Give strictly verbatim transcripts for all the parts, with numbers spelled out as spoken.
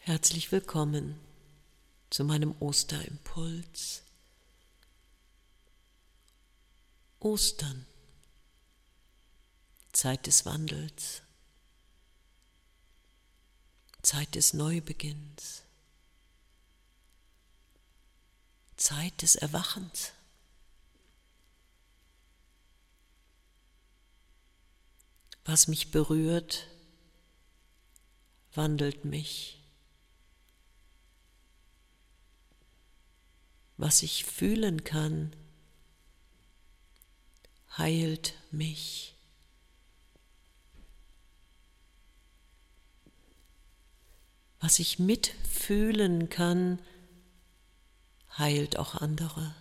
Herzlich willkommen zu meinem Osterimpuls. Ostern, Zeit des Wandels, Zeit des Neubeginns, Zeit des Erwachens. Was mich berührt, wandelt mich. Was ich fühlen kann, heilt mich. Was ich mitfühlen kann, heilt auch andere.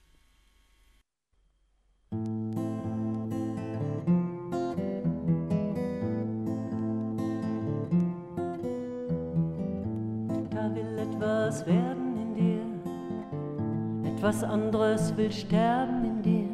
Da will etwas werden in dir. Etwas anderes will sterben in dir.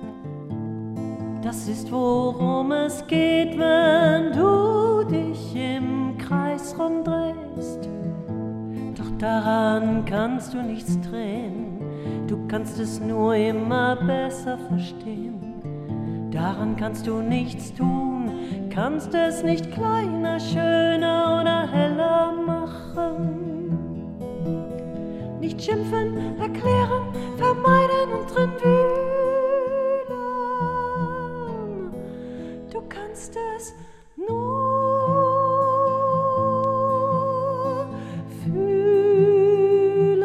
Das ist, worum es geht, wenn du dich im Kreis rumdrehst. Doch daran kannst du nichts drehen. Du kannst es nur immer besser verstehen. Daran kannst du nichts tun. Kannst es nicht kleiner, schöner oder heller machen. Nicht schimpfen, erklären, vermeiden und drin wühlen. Du kannst es nur fühlen.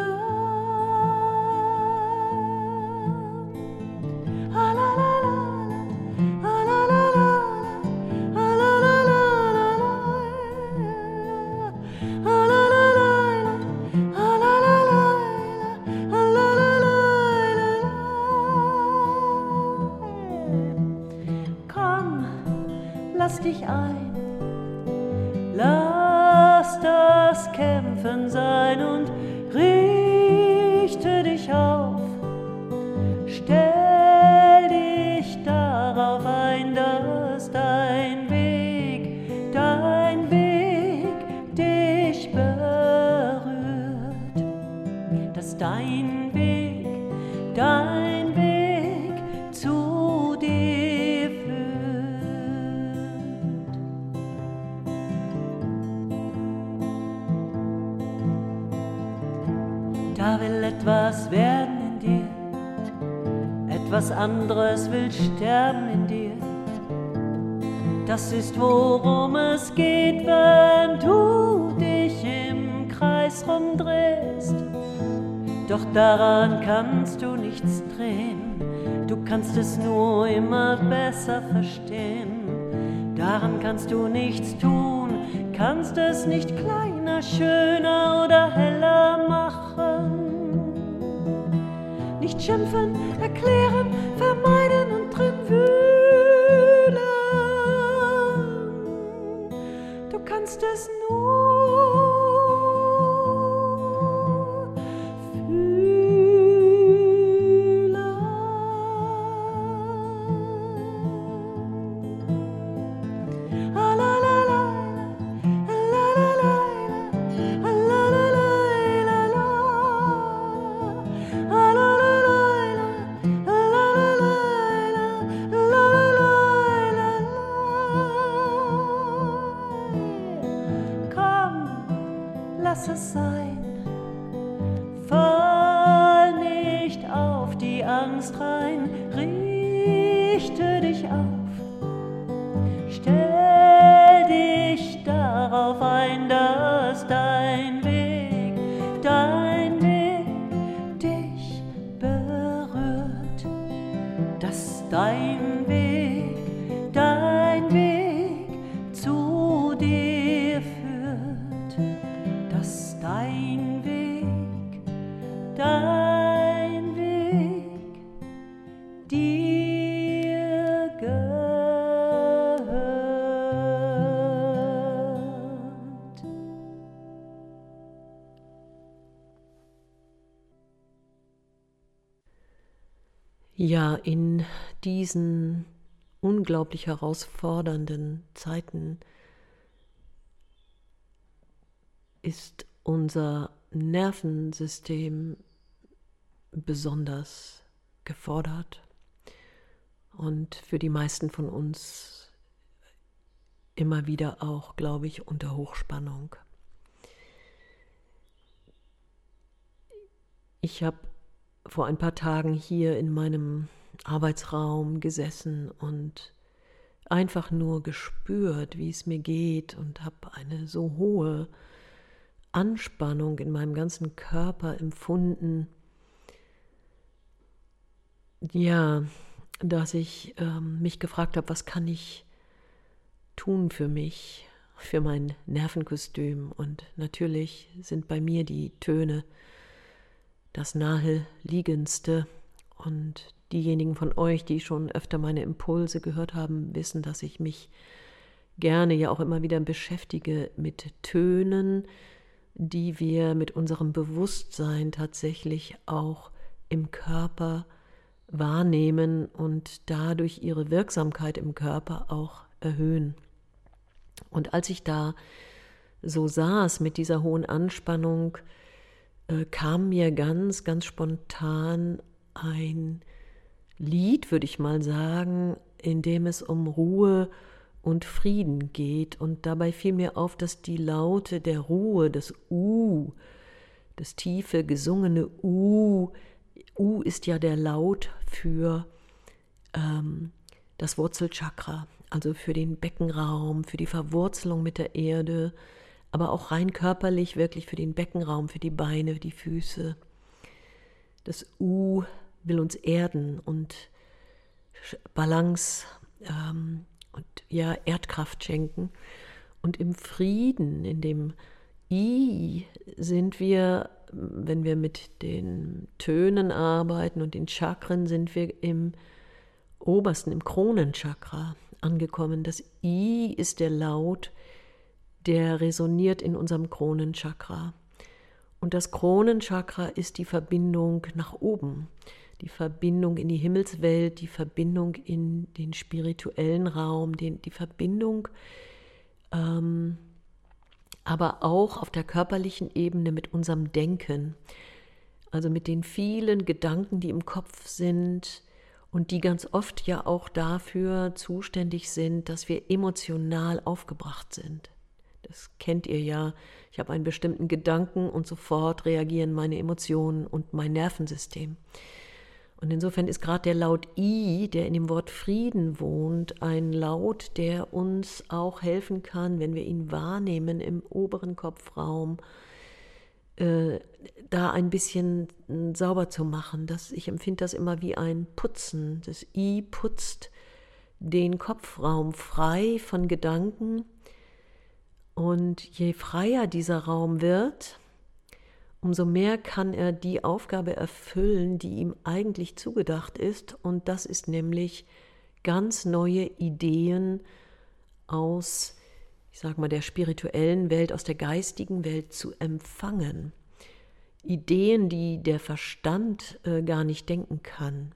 Ah, la, la, la, ah, la, la, la, ah, la, la, la, la, ah, la, la, la, ah, la, la, la. Lass dich ein, lass das Kämpfen sein und richte dich auf. Stell dich darauf ein, dass dein Weg, dein Weg dich berührt. Dass dein Weg, dein Weg zu dir führt. Da will etwas werden in dir, etwas anderes will sterben in dir. Das ist, worum es geht, wenn du dich im Kreis rumdrehst. Doch daran kannst du nichts drehen, du kannst es nur immer besser verstehen. Daran kannst du nichts tun, kannst es nicht kleiner, schöner oder heller machen. Nicht schimpfen, erklären, vermeiden und drin wühlen. Du kannst es nur fühlen. Ah, la, la, la, ah, la, la, la, ah, la, la, la, la, la, ah, la, la, la, ah, la, la, la, la, la, la, la. Komm, lass es sein. Fall nicht auf die Angst rein, richte dich auf. Stell dich darauf ein, dass dein Weg, dein Weg dich berührt. Dass dein Weg, dein Weg zu dir führt. Dass dein Weg, dein Weg dir gehört. Ja, in diesen unglaublich herausfordernden Zeiten ist unser Nervensystem besonders gefordert und für die meisten von uns immer wieder auch, glaube ich, unter Hochspannung. Ich habe vor ein paar Tagen hier in meinem Arbeitsraum gesessen und einfach nur gespürt, wie es mir geht, und habe eine so hohe Anspannung in meinem ganzen Körper empfunden, ja, dass ich ähm, mich gefragt habe, was kann ich tun für mich, für mein Nervenkostüm. Und natürlich sind bei mir die Töne das naheliegendste. Und diejenigen von euch, die schon öfter meine Impulse gehört haben, wissen, dass ich mich gerne ja auch immer wieder beschäftige mit Tönen, die wir mit unserem Bewusstsein tatsächlich auch im Körper wahrnehmen und dadurch ihre Wirksamkeit im Körper auch erhöhen. Und als ich da so saß mit dieser hohen Anspannung, äh, kam mir ganz, ganz spontan ein Lied, würde ich mal sagen, in dem es um Ruhe und Frieden geht. Und dabei fiel mir auf, dass die Laute der Ruhe, das U, das tiefe gesungene U, U ist ja der Laut für ähm, das Wurzelchakra, also für den Beckenraum, für die Verwurzelung mit der Erde, aber auch rein körperlich wirklich für den Beckenraum, für die Beine, die Füße. Das U will uns erden und Balance ähm, und ja, Erdkraft schenken. Und im Frieden, in dem I, sind wir, wenn wir mit den Tönen arbeiten und den Chakren, sind wir im obersten, im Kronenchakra angekommen. Das I ist der Laut, der resoniert in unserem Kronenchakra. Und das Kronenchakra ist die Verbindung nach oben, die Verbindung in die Himmelswelt, die Verbindung in den spirituellen Raum, den, die Verbindung ähm, aber auch auf der körperlichen Ebene mit unserem Denken, also mit den vielen Gedanken, die im Kopf sind und die ganz oft ja auch dafür zuständig sind, dass wir emotional aufgebracht sind. Das kennt ihr ja. Ich habe einen bestimmten Gedanken und sofort reagieren meine Emotionen und mein Nervensystem. Und insofern ist gerade der Laut I, der in dem Wort Frieden wohnt, ein Laut, der uns auch helfen kann, wenn wir ihn wahrnehmen im oberen Kopfraum, äh, da ein bisschen äh, sauber zu machen. Das, ich empfinde das immer wie ein Putzen. Das I putzt den Kopfraum frei von Gedanken. Und je freier dieser Raum wird, umso mehr kann er die Aufgabe erfüllen, die ihm eigentlich zugedacht ist. Und das ist nämlich ganz neue Ideen aus, ich sage mal, der spirituellen Welt, aus der geistigen Welt zu empfangen. Ideen, die der Verstand äh, gar nicht denken kann.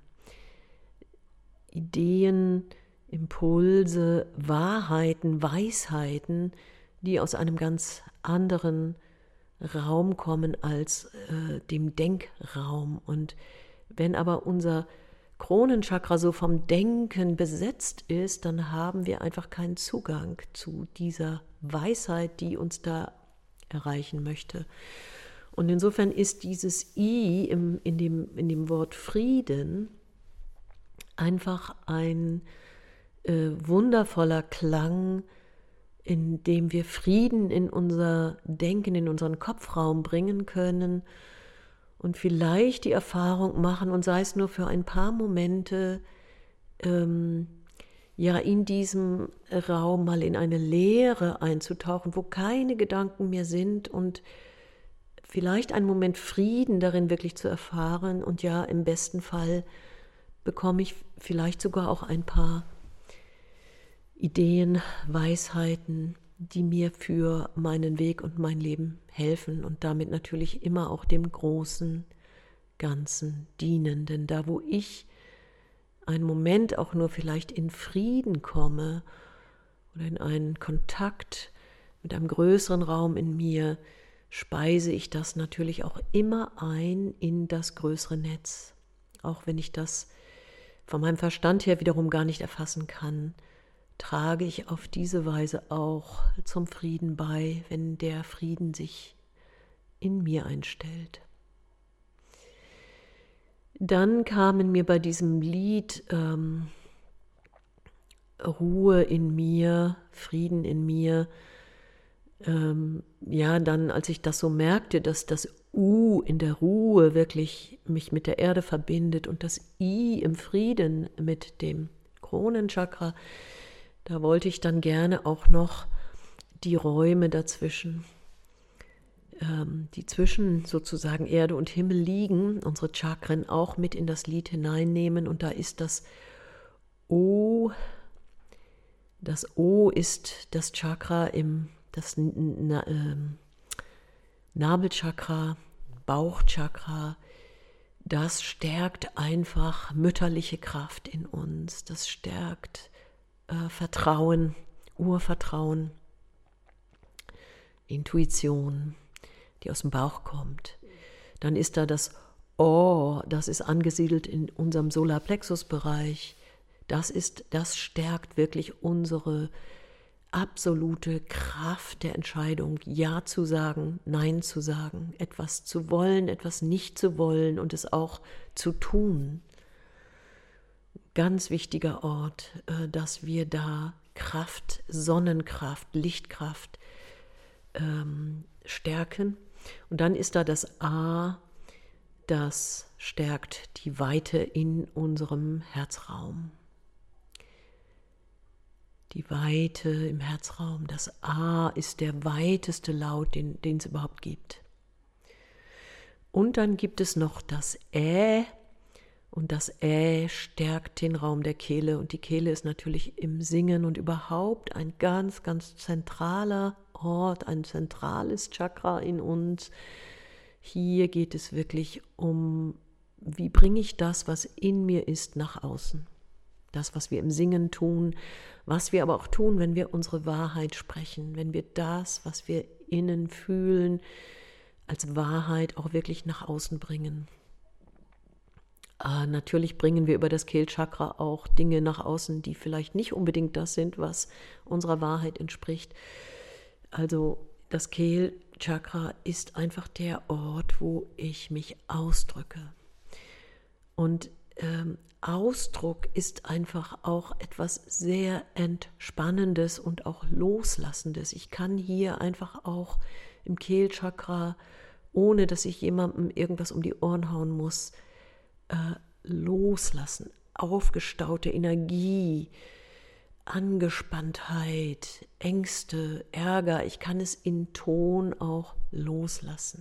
Ideen, Impulse, Wahrheiten, Weisheiten, die aus einem ganz anderen Raum kommen als äh, dem Denkraum. Und wenn aber unser Kronenchakra so vom Denken besetzt ist, dann haben wir einfach keinen Zugang zu dieser Weisheit, die uns da erreichen möchte. Und insofern ist dieses I im, in, dem, in dem Wort Frieden einfach ein äh, wundervoller Klang, in dem wir Frieden in unser Denken, in unseren Kopfraum bringen können und vielleicht die Erfahrung machen, und sei es nur für ein paar Momente, ähm, ja, in diesem Raum mal in eine Leere einzutauchen, wo keine Gedanken mehr sind, und vielleicht einen Moment Frieden darin wirklich zu erfahren. Und ja, im besten Fall bekomme ich vielleicht sogar auch ein paar Ideen, Weisheiten, die mir für meinen Weg und mein Leben helfen und damit natürlich immer auch dem großen Ganzen dienen. Denn da, wo ich einen Moment auch nur vielleicht in Frieden komme oder in einen Kontakt mit einem größeren Raum in mir, speise ich das natürlich auch immer ein in das größere Netz. Auch wenn ich das von meinem Verstand her wiederum gar nicht erfassen kann, trage ich auf diese Weise auch zum Frieden bei, wenn der Frieden sich in mir einstellt. Dann kamen mir bei diesem Lied ähm, Ruhe in mir, Frieden in mir, ähm, ja, dann, als ich das so merkte, dass das U in der Ruhe wirklich mich mit der Erde verbindet und das I im Frieden mit dem Kronenchakra, da wollte ich dann gerne auch noch die Räume dazwischen, ähm, die zwischen sozusagen Erde und Himmel liegen, unsere Chakren auch mit in das Lied hineinnehmen. Und da ist das O, das O ist das Chakra im, das Na, äh, Nabelchakra, Bauchchakra. Das stärkt einfach mütterliche Kraft in uns, das stärkt äh, Vertrauen, Urvertrauen, Intuition, die aus dem Bauch kommt. Dann ist da das O, das ist angesiedelt in unserem Solarplexus-Bereich. Das ist, das stärkt wirklich unsere absolute Kraft der Entscheidung, Ja zu sagen, Nein zu sagen, etwas zu wollen, etwas nicht zu wollen und es auch zu tun. Ganz wichtiger Ort, dass wir da Kraft, Sonnenkraft, Lichtkraft ähm, stärken. Und dann ist da das A, das stärkt die Weite in unserem Herzraum. Die Weite im Herzraum, das A ist der weiteste Laut, den, den es überhaupt gibt. Und dann gibt es noch das Ä, und das Ä stärkt den Raum der Kehle. Und die Kehle ist natürlich im Singen und überhaupt ein ganz, ganz zentraler Ort, ein zentrales Chakra in uns. Hier geht es wirklich um, wie bringe ich das, was in mir ist, nach außen. Das, was wir im Singen tun, was wir aber auch tun, wenn wir unsere Wahrheit sprechen, wenn wir das, was wir innen fühlen, als Wahrheit auch wirklich nach außen bringen. Äh, natürlich bringen wir über das Kehlchakra auch Dinge nach außen, die vielleicht nicht unbedingt das sind, was unserer Wahrheit entspricht. Also das Kehlchakra ist einfach der Ort, wo ich mich ausdrücke. Und ähm, Ausdruck ist einfach auch etwas sehr Entspannendes und auch Loslassendes. Ich kann hier einfach auch im Kehlchakra, ohne dass ich jemandem irgendwas um die Ohren hauen muss, äh, loslassen. Aufgestaute Energie, Angespanntheit, Ängste, Ärger. Ich kann es in Ton auch loslassen.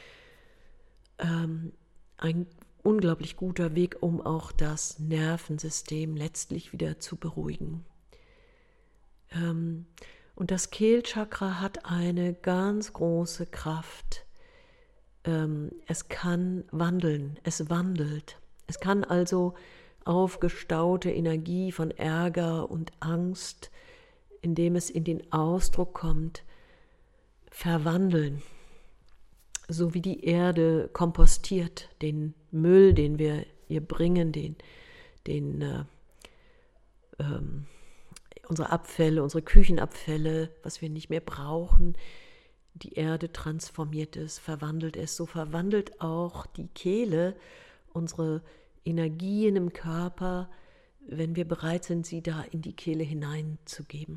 Ähm, ein unglaublich guter Weg, um auch das Nervensystem letztlich wieder zu beruhigen. Ähm, und das Kehlchakra hat eine ganz große Kraft. Ähm, es kann wandeln, es wandelt. Es kann also aufgestaute Energie von Ärger und Angst, indem es in den Ausdruck kommt, verwandeln. So wie die Erde kompostiert, den Müll, den wir ihr bringen, den, den, äh, ähm, unsere Abfälle, unsere Küchenabfälle, was wir nicht mehr brauchen, die Erde transformiert es, verwandelt es. So verwandelt auch die Kehle unsere Energien im Körper, wenn wir bereit sind, sie da in die Kehle hineinzugeben.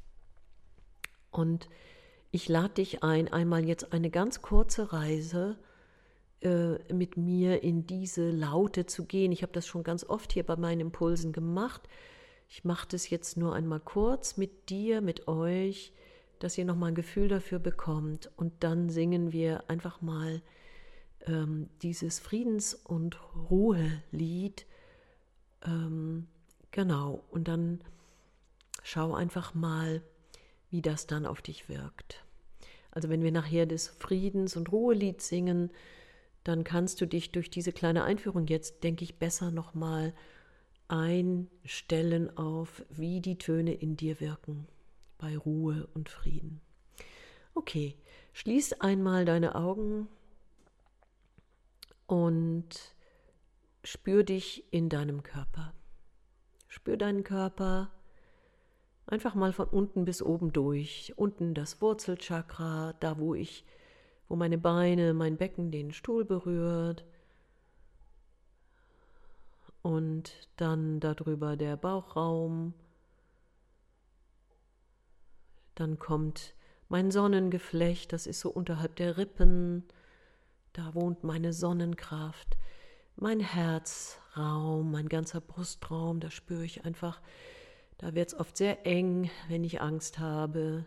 Und ich lade dich ein, einmal jetzt eine ganz kurze Reise äh, mit mir in diese Laute zu gehen. Ich habe das schon ganz oft hier bei meinen Impulsen gemacht. Ich mache das jetzt nur einmal kurz mit dir, mit euch, dass ihr nochmal ein Gefühl dafür bekommt. Und dann singen wir einfach mal ähm, dieses Friedens- und Ruhelied. Ähm, genau, und dann schau einfach mal, wie das dann auf dich wirkt. Also wenn wir nachher das Friedens- und Ruhelied singen, dann kannst du dich durch diese kleine Einführung jetzt, denke ich, besser nochmal einstellen auf, wie die Töne in dir wirken, bei Ruhe und Frieden. Okay, Schließ einmal deine Augen und spür dich in deinem Körper. Spür deinen Körper einfach mal von unten bis oben durch. Unten das Wurzelchakra, da wo ich, wo meine Beine, mein Becken den Stuhl berührt. Und dann darüber der Bauchraum. Dann kommt mein Sonnengeflecht, das ist so unterhalb der Rippen. Da wohnt meine Sonnenkraft. Mein Herzraum, mein ganzer Brustraum, da spüre ich einfach, da wird es oft sehr eng, wenn ich Angst habe.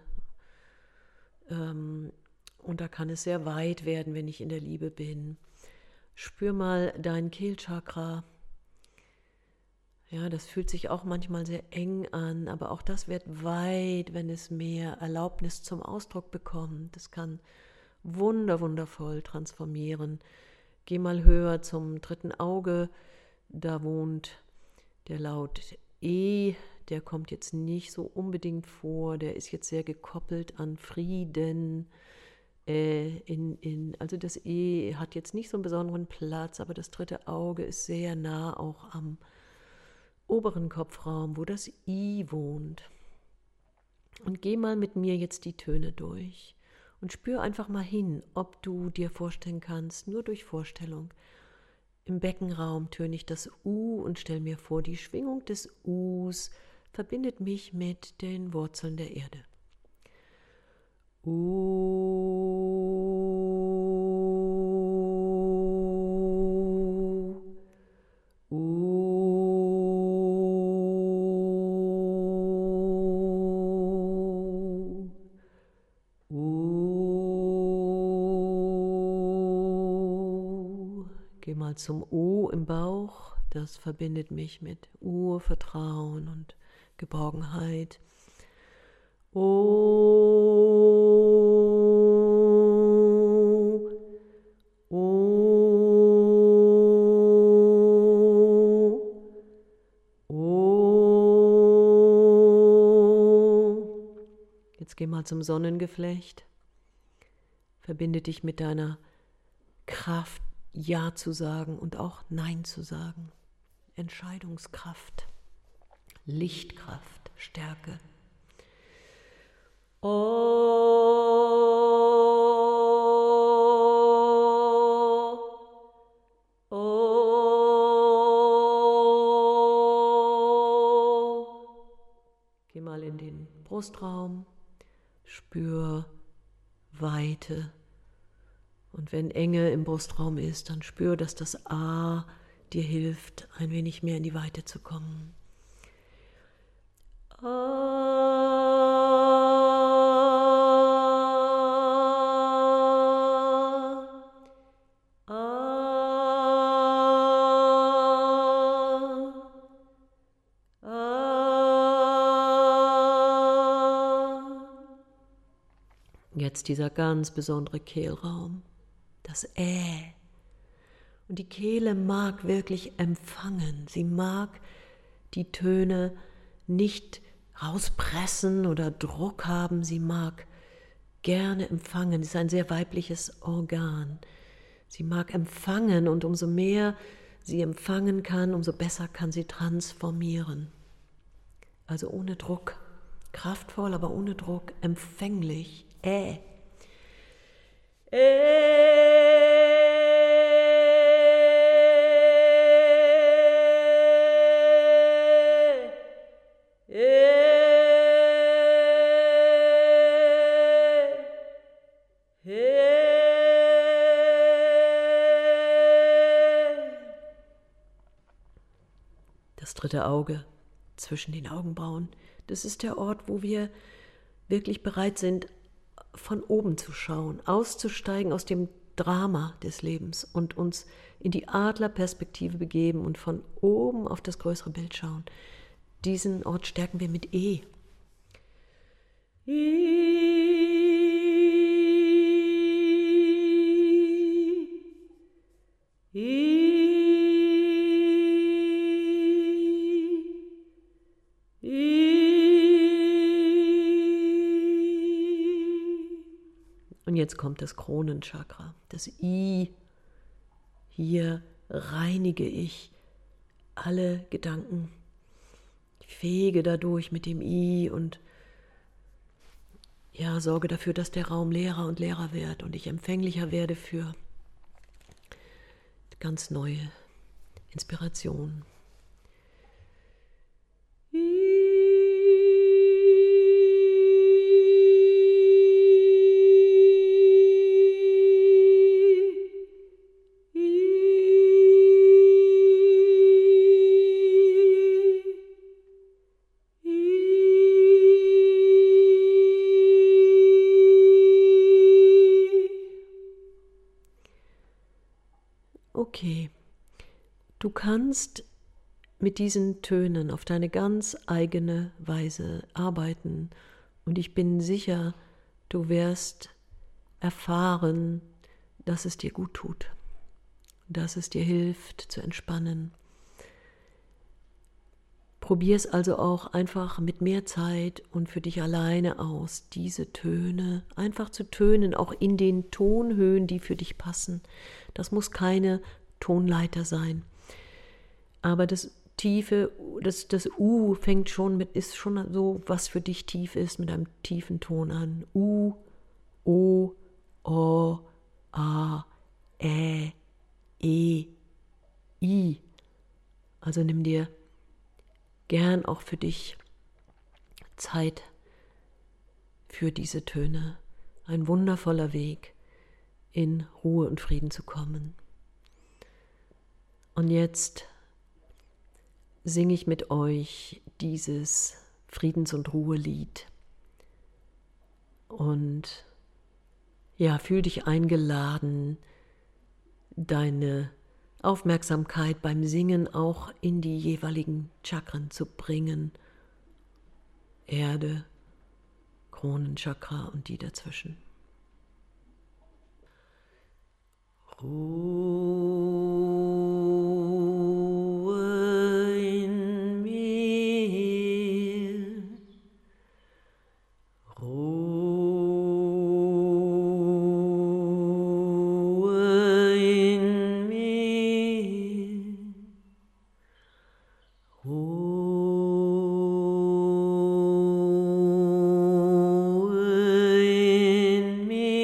Ähm, und da kann es sehr weit werden, wenn ich in der Liebe bin. Spür mal dein Kehlchakra. Ja, das fühlt sich auch manchmal sehr eng an, aber auch das wird weit, wenn es mehr Erlaubnis zum Ausdruck bekommt. Das kann wunder, wundervoll transformieren. Geh mal höher zum dritten Auge, da wohnt der Laut E, der kommt jetzt nicht so unbedingt vor, der ist jetzt sehr gekoppelt an Frieden. Äh, in, in, also das E hat jetzt nicht so einen besonderen Platz, aber das dritte Auge ist sehr nah auch am oberen Kopfraum, wo das I wohnt. Und geh mal mit mir jetzt die Töne durch und spür einfach mal hin, ob du dir vorstellen kannst, nur durch Vorstellung. Im Beckenraum töne ich das U und stell mir vor, die Schwingung des Us verbindet mich mit den Wurzeln der Erde. U, U. Geh mal zum U im Bauch, das verbindet mich mit Urvertrauen und Geborgenheit. O, O, O. Jetzt geh mal zum Sonnengeflecht. Verbinde dich mit deiner Kraft, Ja zu sagen und auch Nein zu sagen. Entscheidungskraft, Lichtkraft, Stärke. Oh, oh. Geh mal in den Brustraum, spür Weite. Und wenn Enge im Brustraum ist, dann spür, dass das A dir hilft, ein wenig mehr in die Weite zu kommen. Jetzt dieser ganz besondere Kehlraum, das Ä. Und die Kehle mag wirklich empfangen. Sie mag die Töne nicht rauspressen oder Druck haben. Sie mag gerne empfangen. Es ist ein sehr weibliches Organ. Sie mag empfangen und umso mehr sie empfangen kann, umso besser kann sie transformieren. Also ohne Druck. Kraftvoll, aber ohne Druck. Empfänglich. Ä. Ä. Das dritte Auge zwischen den Augenbrauen, das ist der Ort, wo wir wirklich bereit sind, von oben zu schauen, auszusteigen aus dem Drama des Lebens und uns in die Adlerperspektive begeben und von oben auf das größere Bild schauen. Diesen Ort stärken wir mit E. I. I. Und jetzt kommt das Kronenchakra, das I. Hier reinige ich alle Gedanken, fege dadurch mit dem I und ja, sorge dafür, dass der Raum leerer und leerer wird und ich empfänglicher werde für ganz neue Inspiration. Okay, du kannst mit diesen Tönen auf deine ganz eigene Weise arbeiten und ich bin sicher, du wirst erfahren, dass es dir gut tut, dass es dir hilft zu entspannen. Probier es also auch einfach mit mehr Zeit und für dich alleine aus, diese Töne einfach zu tönen, auch in den Tonhöhen, die für dich passen. Das muss keine Tonleiter sein. Aber das tiefe, das, das U fängt schon mit, ist schon so, was für dich tief ist, mit einem tiefen Ton an. U, O, O, A, Ä, E, I. Also nimm dir gern auch für dich Zeit für diese Töne. Ein wundervoller Weg, in Ruhe und Frieden zu kommen. Und jetzt singe ich mit euch dieses Friedens- und Ruhelied. Und ja, fühl dich eingeladen, deine Aufmerksamkeit beim Singen auch in die jeweiligen Chakren zu bringen. Erde, Kronenchakra und die dazwischen. Ruhe in mir, Ruhe in mir, Ruhe in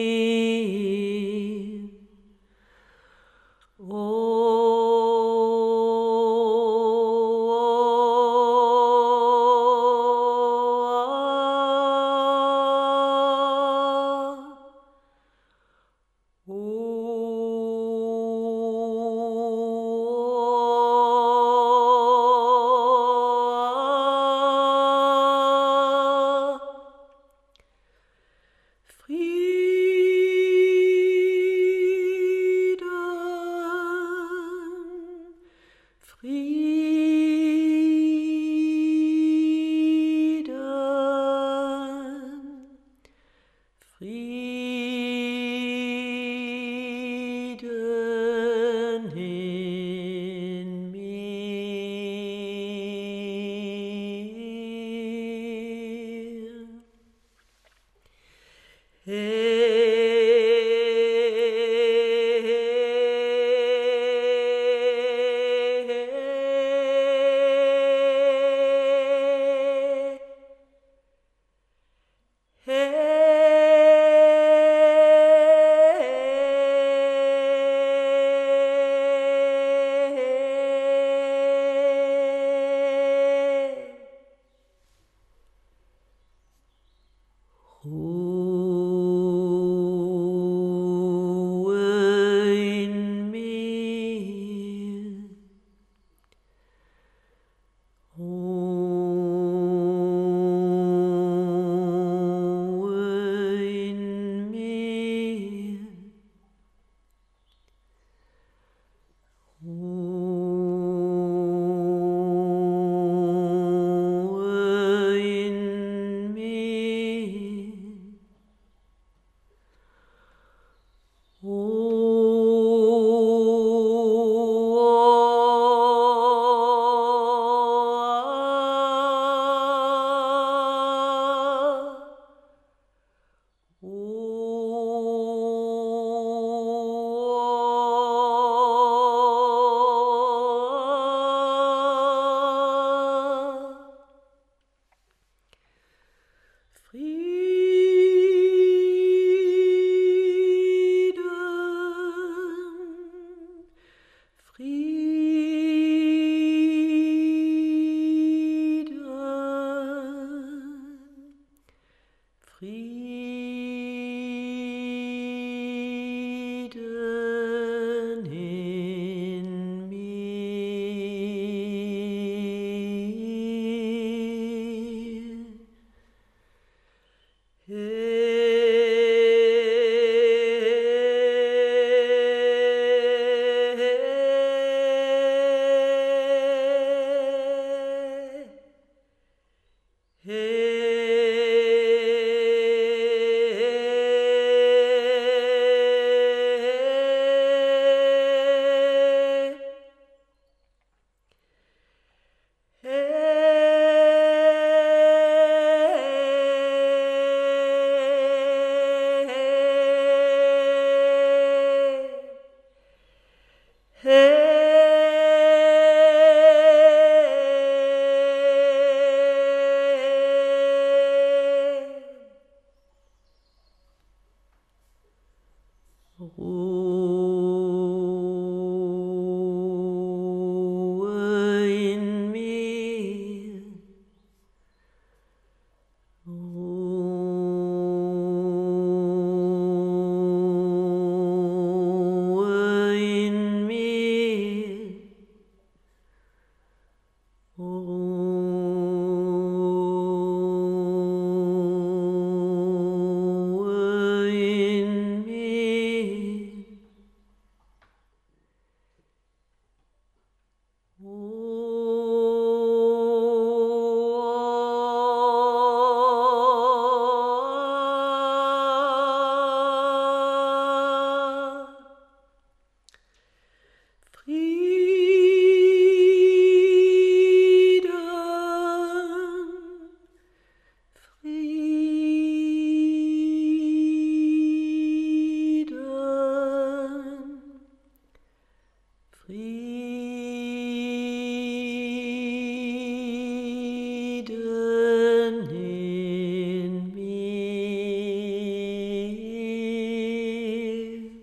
mir. Frieden in mir. Ruhe in mir, Ruhe in mir, Ruhe in mir. Oh, Ruhe in mir, Ruhe in mir, Ruhe in mir. Frieden in mir.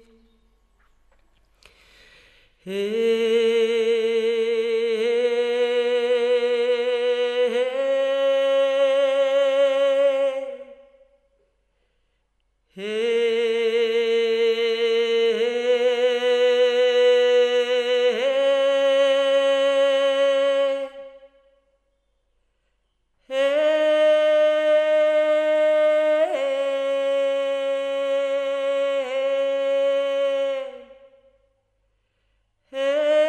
Hey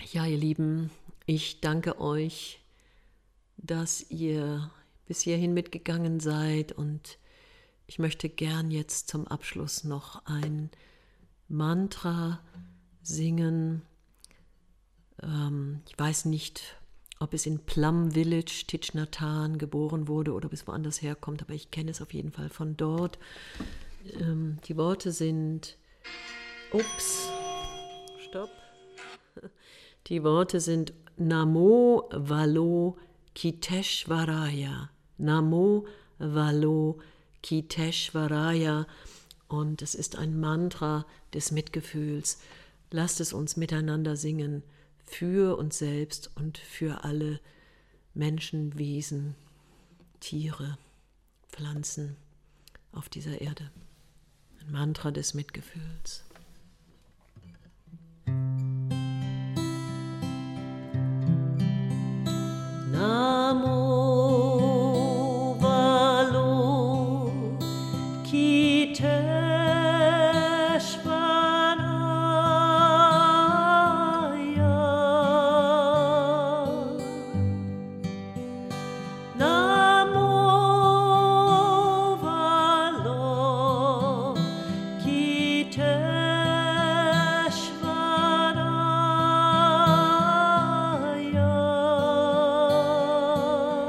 Ja, ihr Lieben, ich danke euch, dass ihr bis hierhin mitgegangen seid, und ich möchte gern jetzt zum Abschluss noch ein Mantra singen. Ähm, ich weiß nicht, ob es in Plum Village, Thich Nhat Hanh, geboren wurde oder ob es woanders herkommt, aber ich kenne es auf jeden Fall von dort. Ähm, die Worte sind, ups, stopp. Die Worte sind Namo Valo Kiteshvaraya. Namo Valo Kiteshvaraya. Und es ist ein Mantra des Mitgefühls. Lasst es uns miteinander singen, für uns selbst und für alle Menschen, Wesen, Tiere, Pflanzen auf dieser Erde. Ein Mantra des Mitgefühls. Namo Valo Kiteshvaraya. Namo Valo Kiteshvaraya.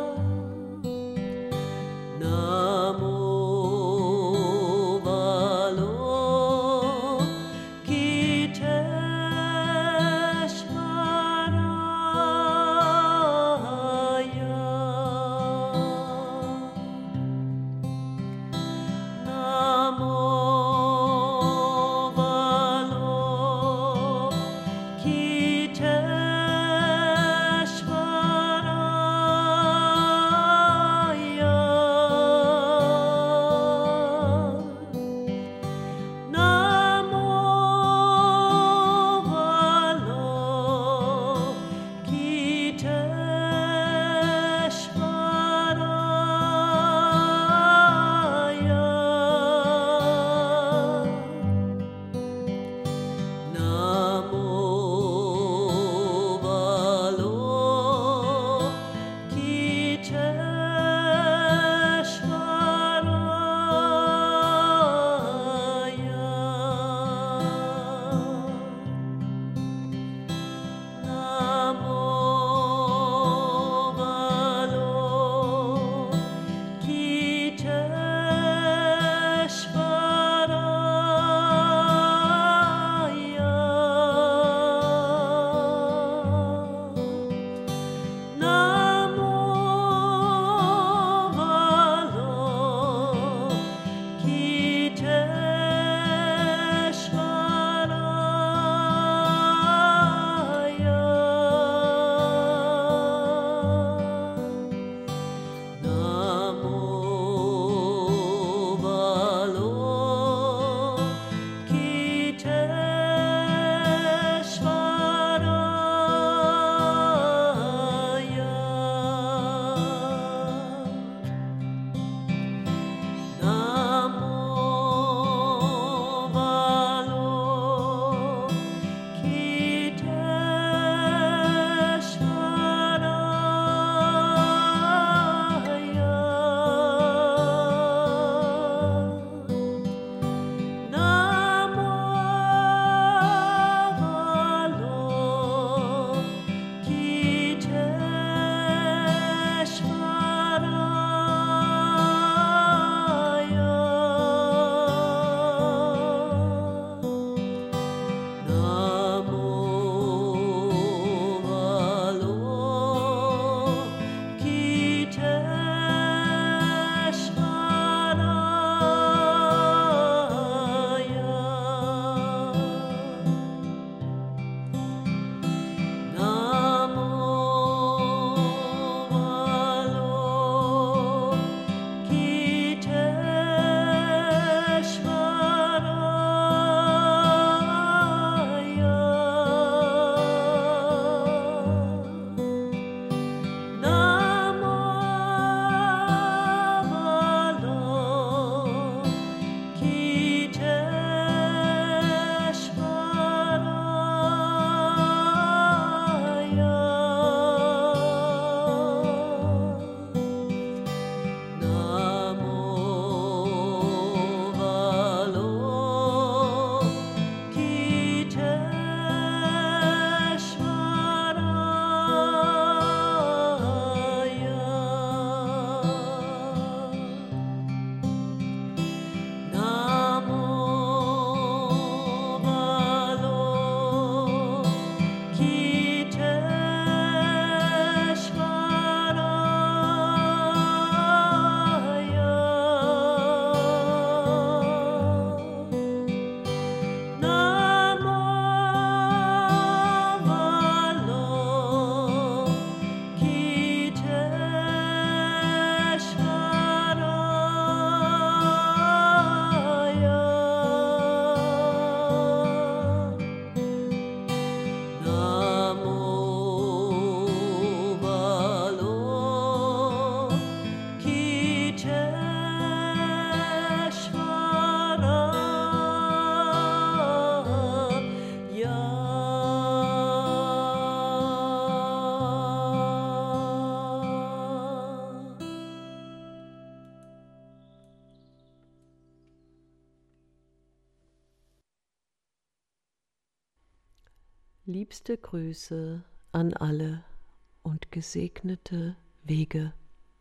Liebste Grüße an alle und gesegnete Wege.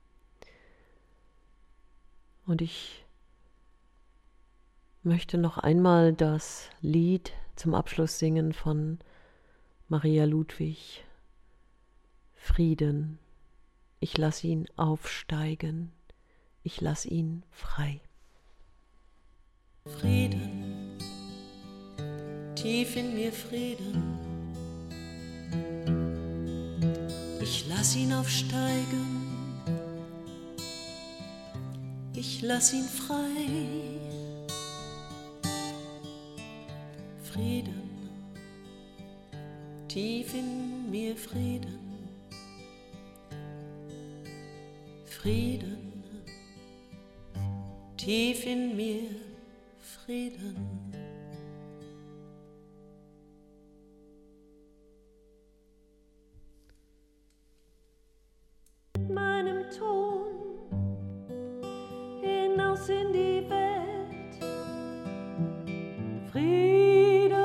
Und ich möchte noch einmal das Lied zum Abschluss singen von Maria Ludwig, Frieden. Ich lass ihn aufsteigen, ich lass ihn frei. Frieden, tief in mir Frieden. Ich lass ihn aufsteigen, ich lass ihn frei. Frieden, tief in mir Frieden. Frieden, tief in mir Frieden. Mit meinem Ton hinaus in die Welt. Frieden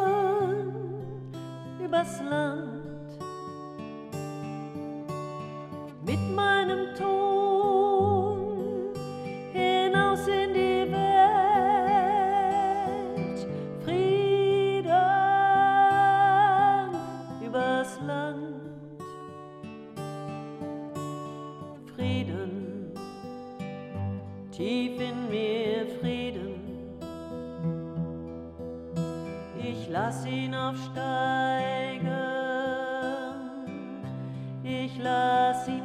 übers Land. Mit meinem Ton hinaus in die Welt. Frieden übers Land. Frieden, tief in mir Frieden. Ich lass ihn aufsteigen, ich lass ihn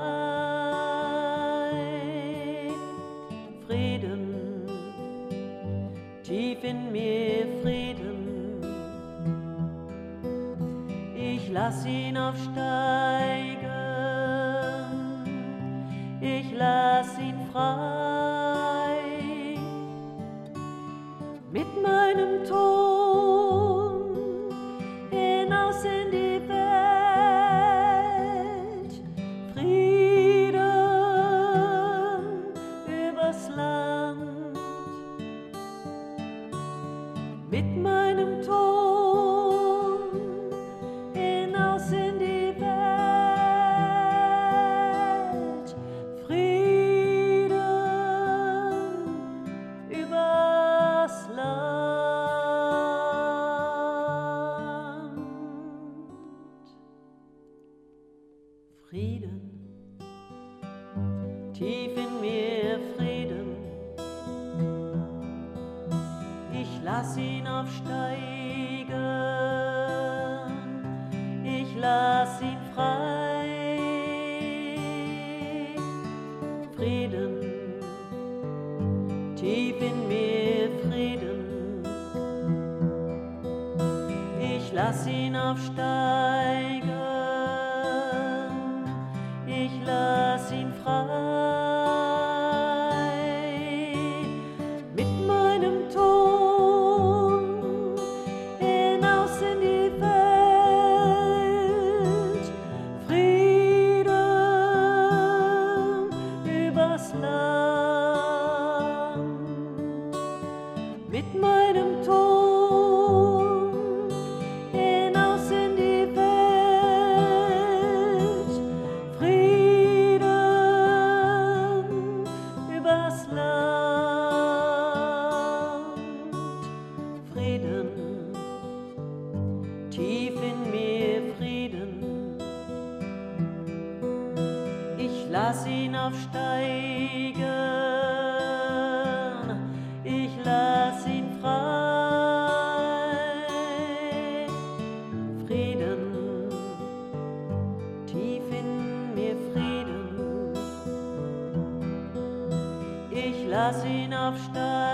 frei. Frieden, tief in mir Frieden. Ich lass ihn aufsteigen, ich lass ihn frei. Mit meinem Ton hinaus in die Welt. Frieden übers Land. Mit meinem Ton hinaus in die Welt. Frieden übers Land. Frieden, tief in mir Frieden. Ich lass ihn aufsteigen, ich lass ihn frei. Frieden, tief in mir Frieden. Ich lass ihn aufsteigen, ich lass ihn frei. Mit meinem Ton hinaus in die Welt. Frieden übers Land. Mit meinem Ton hinaus in die Welt. Frieden übers Land. Frieden, tief in mir Frieden. Ich lass ihn aufsteigen, ich lass ihn frei. Frieden, tief in mir Frieden. Ich lass ihn aufsteigen,